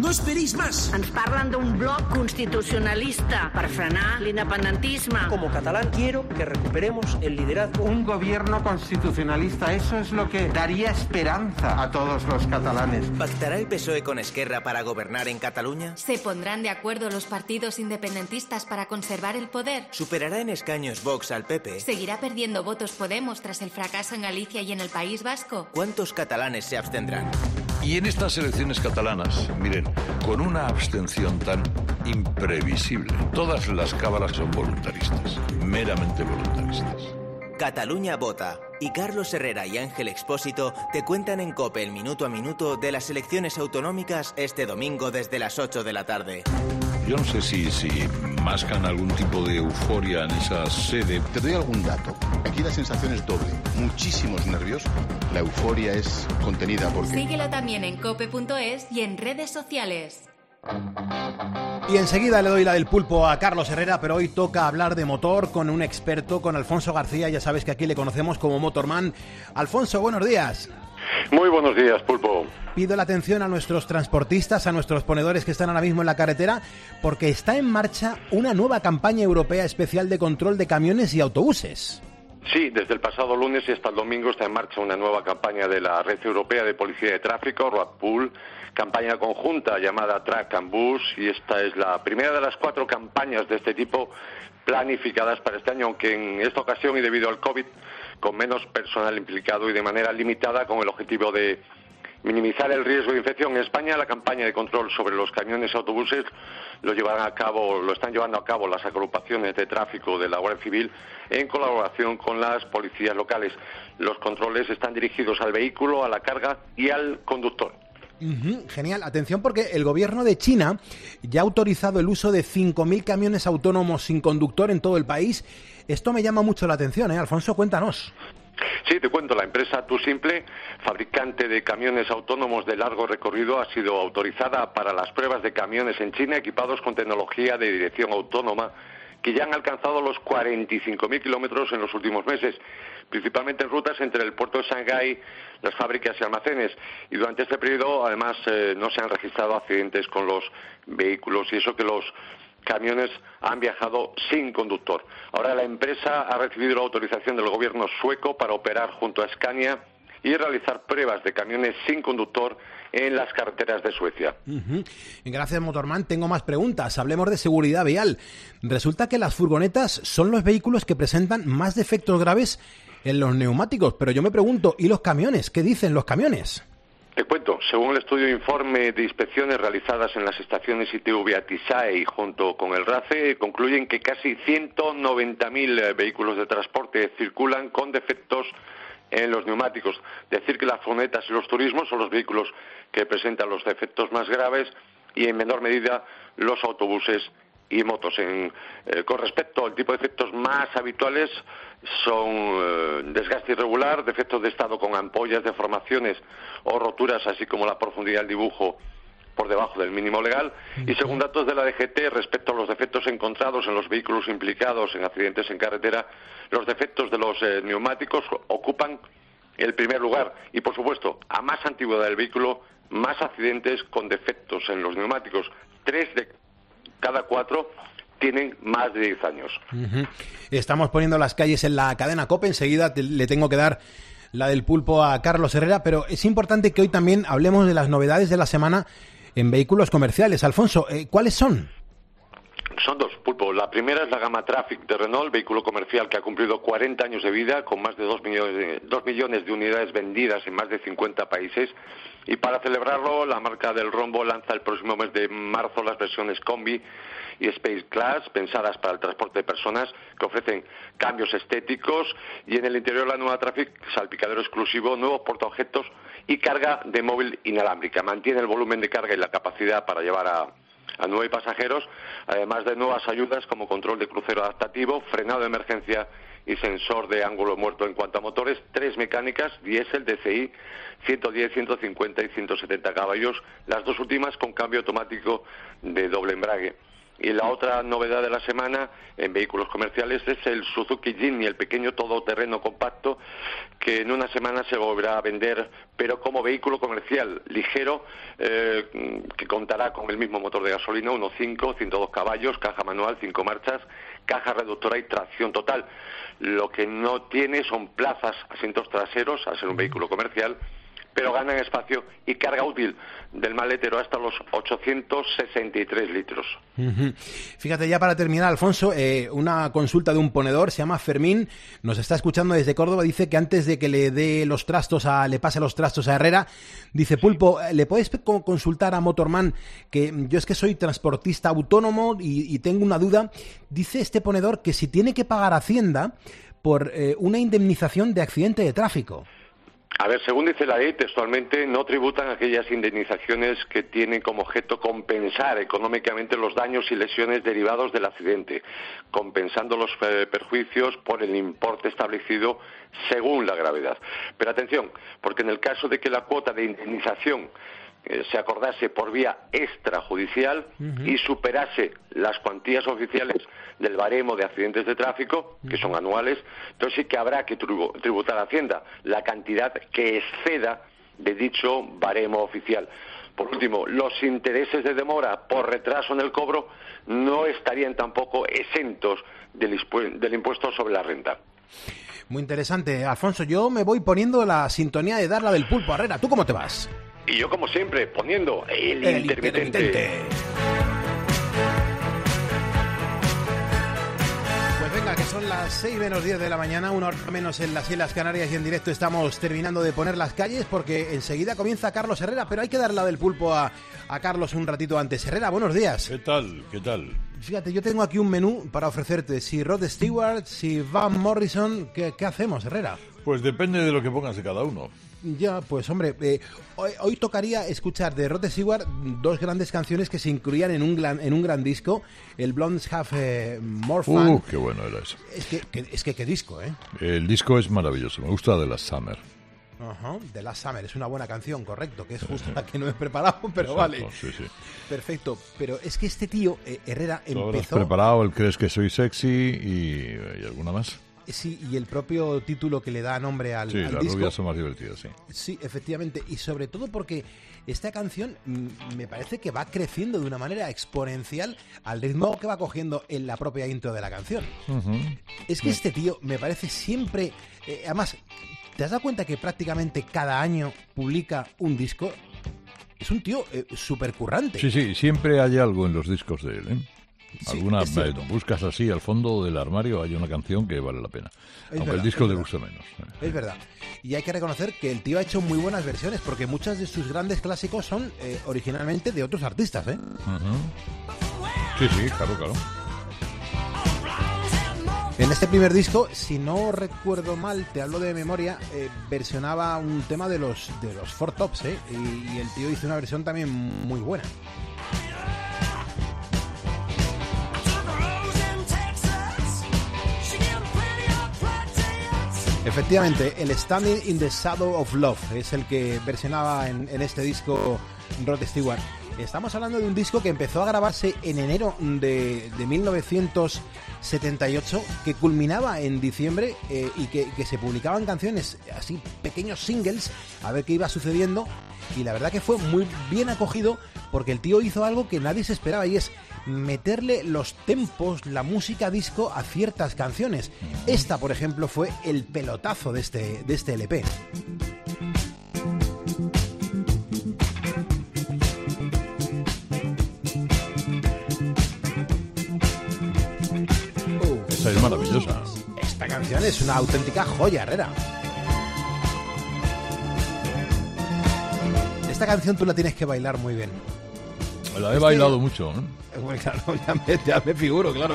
No esperéis más. Ens parlen d'un bloc constitucionalista per frenar l'independentisme. Como catalán quiero que recuperemos el liderazgo. Un gobierno constitucionalista, eso es lo que daría esperanza a todos los catalanes. ¿Pactará el P S O E con Esquerra para gobernar en Cataluña? ¿Se pondrán de acuerdo los partidos independentistas para conservar el poder? ¿Superará en escaños Vox al P P? ¿Seguirá perdiendo votos Podemos tras el fracaso en Galicia y en el País Vasco? ¿Cuántos catalanes se abstendrán? Y en estas elecciones catalanas, miren, con una abstención tan imprevisible, todas las cámaras son voluntaristas, meramente voluntaristas. Cataluña vota. Y Carlos Herrera y Ángel Expósito te cuentan en COPE el minuto a minuto de las elecciones autonómicas este domingo desde las ocho de la tarde. Yo no sé si, si mascan algún tipo de euforia en esa sede. Te doy algún dato. Aquí la sensación es doble. Muchísimos nervios. La euforia es contenida porque... Síguelo también en cope punto es y en redes sociales. Y enseguida le doy la del pulpo a Carlos Herrera, pero hoy toca hablar de motor con un experto, con Alfonso García. Ya sabes que aquí le conocemos como Motorman. Alfonso, buenos días. Muy buenos días, pulpo. Pido la atención a nuestros transportistas, a nuestros ponedores que están ahora mismo en la carretera, porque está en marcha una nueva campaña europea especial de control de camiones y autobuses. Sí, desde el pasado lunes y hasta el domingo está en marcha una nueva campaña de la Red Europea de Policía de Tráfico, RoadPool, campaña conjunta llamada Track and Bus, y esta es la primera de las cuatro campañas de este tipo planificadas para este año, aunque en esta ocasión y debido al COVID, con menos personal implicado y de manera limitada, con el objetivo de minimizar el riesgo de infección. En España, la campaña de control sobre los camiones y autobuses lo llevarán a cabo, lo están llevando a cabo las agrupaciones de tráfico de la Guardia Civil en colaboración con las policías locales. Los controles están dirigidos al vehículo, a la carga y al conductor. Uh-huh, genial. Atención, porque el gobierno de China ya ha autorizado el uso de cinco mil camiones autónomos sin conductor en todo el país. Esto me llama mucho la atención, ¿eh? Alfonso, cuéntanos. Sí, te cuento. La empresa TuSimple, fabricante de camiones autónomos de largo recorrido, ha sido autorizada para las pruebas de camiones en China equipados con tecnología de dirección autónoma que ya han alcanzado los cuarenta y cinco mil kilómetros en los últimos meses, principalmente en rutas entre el puerto de Shanghái, las fábricas y almacenes. Y durante este periodo, además, eh, no se han registrado accidentes con los vehículos, y eso que los camiones han viajado sin conductor. Ahora la empresa ha recibido la autorización del gobierno sueco para operar junto a Scania y realizar pruebas de camiones sin conductor en las carreteras de Suecia. Uh-huh. Gracias, Motorman. Tengo más preguntas. Hablemos de seguridad vial. Resulta que las furgonetas son los vehículos que presentan más defectos graves en los neumáticos, pero yo me pregunto, ¿y los camiones? ¿Qué dicen los camiones? Te cuento, según el estudio informe de inspecciones realizadas en las estaciones I T V Atisae junto con el RACE, concluyen que casi ciento noventa mil vehículos de transporte circulan con defectos en los neumáticos. Decir que las furgonetas y los turismos son los vehículos que presentan los defectos más graves, y en menor medida los autobuses y motos. En, eh, con respecto al tipo de defectos más habituales son eh, desgaste irregular, defectos de estado con ampollas, deformaciones o roturas, así como la profundidad del dibujo por debajo del mínimo legal. Y según datos de la D G T, respecto a los defectos encontrados en los vehículos implicados en accidentes en carretera, los defectos de los eh, neumáticos ocupan el primer lugar. Y, por supuesto, a más antigüedad del vehículo, más accidentes con defectos en los neumáticos. Tres de cada cuatro tienen más de diez años. Uh-huh. Estamos poniendo las calles en la cadena COPE. Enseguida te, le tengo que dar la del pulpo a Carlos Herrera, pero es importante que hoy también hablemos de las novedades de la semana en vehículos comerciales. Alfonso, eh, ¿cuáles son? Son dos, pulpo. La primera es la gama Traffic de Renault, vehículo comercial que ha cumplido cuarenta años de vida, con más de dos millones de, dos millones de unidades vendidas en más de cincuenta países. Y para celebrarlo, la marca del rombo lanza el próximo mes de marzo las versiones Combi y Space Class, pensadas para el transporte de personas, que ofrecen cambios estéticos, y en el interior la nueva Traffic, salpicadero exclusivo, nuevos portaobjetos y carga de móvil inalámbrica. Mantiene el volumen de carga y la capacidad para llevar a, a nueve pasajeros, además de nuevas ayudas como control de crucero adaptativo, frenado de emergencia y sensor de ángulo muerto. En cuanto a motores, tres mecánicas, diésel, D C I, ciento diez, ciento cincuenta y ciento setenta caballos, las dos últimas con cambio automático de doble embrague. Y la otra novedad de la semana en vehículos comerciales es el Suzuki Jimny, el pequeño todoterreno compacto, que en una semana se volverá a vender, pero como vehículo comercial ligero, eh, que contará con el mismo motor de gasolina, uno punto cinco, ciento dos caballos, caja manual, cinco marchas, caja reductora y tracción total. Lo que no tiene son plazas, asientos traseros, al ser un vehículo comercial, pero gana en espacio y carga útil del maletero hasta los ochocientos sesenta y tres litros. Uh-huh. Fíjate, ya para terminar, Alfonso, eh, una consulta de un ponedor, se llama Fermín, nos está escuchando desde Córdoba, dice que antes de que le dé los trastos a, le pase los trastos a Herrera, dice, Pulpo, ¿le puedes consultar a Motorman? Que yo es que soy transportista autónomo y, y tengo una duda. Dice este ponedor que si tiene que pagar Hacienda por eh, una indemnización de accidente de tráfico. A ver, según dice la ley, textualmente, no tributan aquellas indemnizaciones que tienen como objeto compensar económicamente los daños y lesiones derivados del accidente, compensando los eh, perjuicios por el importe establecido según la gravedad. Pero atención, porque en el caso de que la cuota de indemnización eh, se acordase por vía extrajudicial uh-huh. y superase las cuantías oficiales del baremo de accidentes de tráfico, que son anuales, entonces sí que habrá que tributar a Hacienda la cantidad que exceda de dicho baremo oficial. Por último, los intereses de demora por retraso en el cobro no estarían tampoco exentos del, del impuesto sobre la renta. Muy interesante. Alfonso, yo me voy poniendo la sintonía de Darla del Pulpo Herrera. ¿Tú cómo te vas? Y yo, como siempre, poniendo el, el intermitente. intermitente. Venga, que son las seis menos diez de la mañana, una hora menos en las Islas Canarias y en directo estamos terminando de poner las calles porque enseguida comienza Carlos Herrera, pero hay que dar la del pulpo a, a Carlos un ratito antes. Herrera, buenos días. ¿Qué tal? ¿Qué tal? Fíjate, yo tengo aquí un menú para ofrecerte. Si Rod Stewart, si Van Morrison, ¿qué, qué hacemos, Herrera? Pues depende de lo que pongas de cada uno. Ya, pues hombre, eh, hoy, hoy tocaría escuchar de Rod Stewart dos grandes canciones que se incluían en un gran, en un gran disco, el Blondes Have eh, More Fun. Uh, qué bueno era eso. Es que, que, es que qué disco, ¿eh? El disco es maravilloso, me gusta de la Summer. Ajá, de Last Summer, es una buena canción, correcto, que es justo la que no he preparado, pero Exacto, vale. Sí, sí. Perfecto, pero es que este tío, eh, Herrera, Lo empezó... has preparado, el Crees que soy sexy y, y alguna más. Sí, y el propio título que le da nombre al, sí, al las disco. rubias son más divertidas, sí. Sí, efectivamente, y sobre todo porque esta canción mm, me parece que va creciendo de una manera exponencial al ritmo que va cogiendo en la propia intro de la canción. Uh-huh. Es que este tío me parece siempre... Eh, además, ¿te has dado cuenta que prácticamente cada año publica un disco? Es un tío eh, súper currante. Sí, sí, siempre hay algo en los discos de él, ¿eh? Sí, Alguna eh, buscas así al fondo del armario, hay una canción que vale la pena, es aunque verdad, el disco es te verdad. guste menos. Es verdad. Y hay que reconocer que el tío ha hecho muy buenas versiones, porque muchos de sus grandes clásicos son eh, originalmente de otros artistas, ¿eh? Uh-huh. Sí, sí, claro, claro. En este primer disco, si no recuerdo mal, te hablo de memoria, eh, versionaba un tema de los de los Four Tops, ¿eh? Y, y el tío hizo una versión también muy buena. Efectivamente, el Standing in the Shadow of Love es el que versionaba en, en este disco Rod Stewart. Estamos hablando de un disco que empezó a grabarse en enero de, de mil novecientos setenta y ocho, que culminaba en diciembre eh, y que, que se publicaban canciones así, pequeños singles, a ver qué iba sucediendo. Y la verdad que fue muy bien acogido porque el tío hizo algo que nadie se esperaba, y es meterle los tempos, la música disco a ciertas canciones. Esta, por ejemplo, fue el pelotazo de este, de este L P. Esa es maravillosa. Esta canción es una auténtica joya, Herrera. Esta canción tú la tienes que bailar muy bien. La he este... bailado mucho, ¿eh? Bueno, claro, ya me, ya me figuro, claro.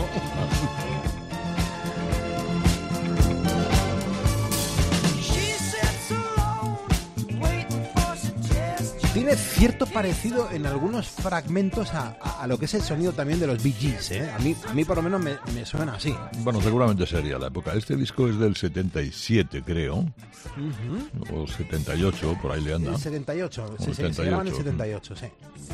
tiene cierto parecido en algunos fragmentos a, a, a lo que es el sonido también de los Bee Gees, ¿eh? A mí, a mí por lo menos me, me suena así. Bueno, seguramente sería la época. Este disco es del setenta y siete, creo. Uh-huh. O setenta y ocho, por ahí le anda. El setenta y ocho, sí, setenta y ocho. se llaman el setenta y ocho, sí.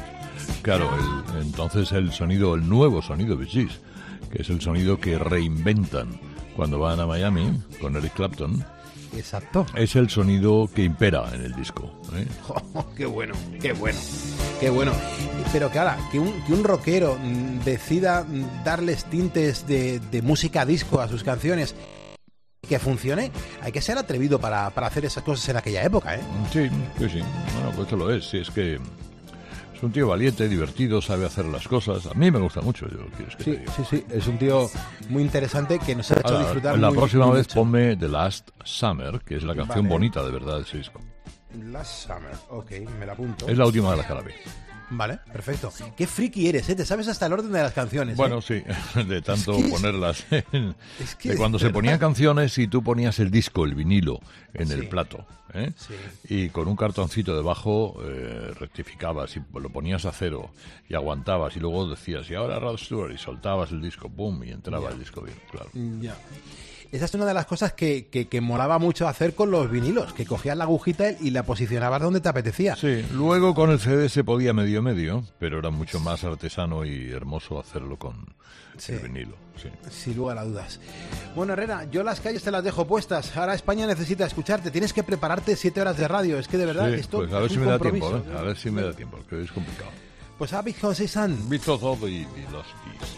Claro, el, entonces el sonido, el nuevo sonido Bee Gees, que es el sonido que reinventan cuando van a Miami con Eric Clapton. Exacto. Es el sonido que impera en el disco, ¿eh? Oh, ¡qué bueno, qué bueno, qué bueno! Pero que ahora, que un, que un rockero decida darles tintes de, de música disco a sus canciones, que funcione, hay que ser atrevido para, para hacer esas cosas en aquella época, ¿eh? Sí, sí, sí. Bueno, pues eso lo es. Sí, es que es un tío valiente, divertido, sabe hacer las cosas. A mí me gusta mucho. Yo, ¿quieres que sí, te diga? sí, sí. Es un tío muy interesante que nos ha hecho Ahora, disfrutar la muy, próxima muy vez mucho. ponme The Last Summer, que es la canción Vale. bonita de verdad de ese disco. Last Summer, ok, me la apunto. Es la última de las que la vi. Vale, perfecto. Qué friki eres, ¿eh? Te sabes hasta el orden de las canciones. Bueno, ¿eh? sí, de tanto es que ponerlas. En, es que de cuando es se verdad. ponían canciones y tú ponías el disco, el vinilo, en Sí. el plato, ¿eh? Sí. Y con un cartoncito debajo eh, rectificabas y lo ponías a cero y aguantabas y luego decías, y ahora Rod Stewart, y soltabas el disco, pum, y entraba Ya. el disco bien, claro. Ya. Esa es una de las cosas que, que, que molaba mucho hacer con los vinilos, que cogías la agujita y la posicionabas donde te apetecía. Sí, luego con el C D se podía medio medio, pero era mucho más artesano y hermoso hacerlo con Sí. el vinilo. Sí. Sin lugar a dudas. Bueno, Herrera, yo las calles te las dejo puestas. Ahora España necesita escucharte. Tienes que prepararte siete horas de radio. Es que de verdad Sí, esto pues a ver es si un me da compromiso. tiempo, ¿eh? A ver si me da tiempo, que es complicado. Pues a Because it's Sun. Because of the, the Lost Keys.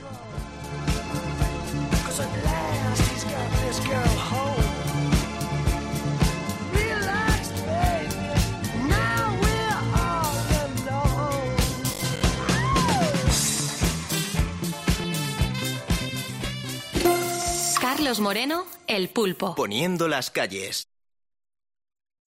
Carlos Moreno, El Pulpo. Poniendo las calles.